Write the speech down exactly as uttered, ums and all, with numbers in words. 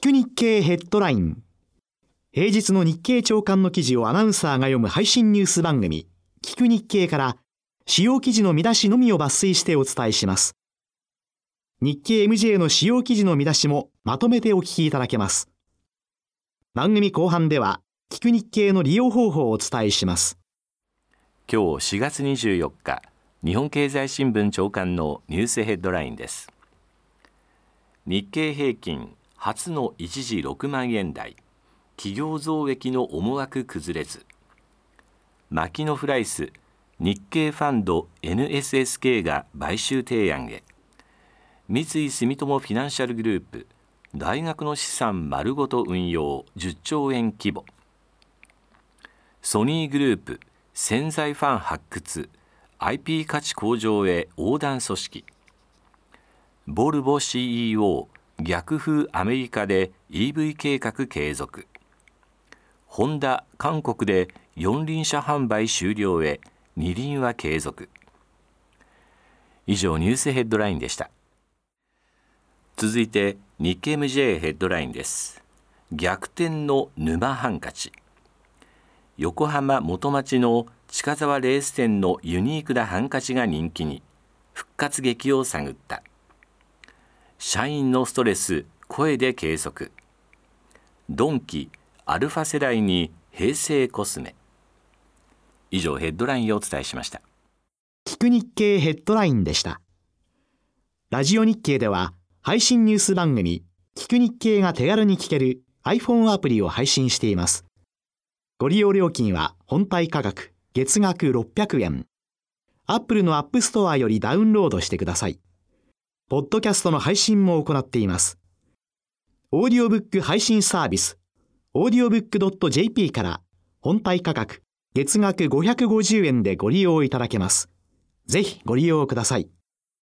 く日経ヘッドライン。平日の日経朝刊の記事をアナウンサーが読む配信ニュース番組、聞く日経から主要記事の見出しのみを抜粋してお伝えします。日経 エムジェー の主要記事の見出しもまとめてお聞きいただけます。番組後半では、聞く日経の利用方法をお伝えします。 今日しがつにじゅうよっか、日本経済新聞朝刊のニュースヘッドラインです。日経平均初の一時ろくまんえん台、企業増益の思惑崩れず。マキノフライス、日経ファンド エヌエスエスケー が買収提案へ。三井住友フィナンシャルグループ、大学の資産丸ごと運用じゅっちょうえん規模。ソニーグループ、潜在ファン発掘、アイピー 価値向上へ横断組織。ボルボ シーイーオー、逆風アメリカで イーブイ 計画継続。ホンダ、韓国で四輪車販売終了へ、二輪は継続。以上、ニュースヘッドラインでした。続いて日経 エムジェー ヘッドラインです。逆転の沼ハンカチ。横浜元町の近沢レース店のユニークなハンカチが人気に、復活劇を探った。社員のストレス、声で計測。ドンキ、アルファ世代に平成コスメ。以上、ヘッドラインをお伝えしました。 聞く日経ヘッドラインでした。ラジオ日経では、配信ニュース番組、聞く日経が手軽に聞ける iPhone アプリを配信しています。ご利用料金は本体価格、月額ろっぴゃくえん。Apple の App Store よりダウンロードしてください。ポッドキャストの配信も行っています。オーディオブック配信サービス、オーディオブックドットジェーピー から本体価格、月額ごひゃくごじゅうえんでご利用いただけます。ぜひご利用ください。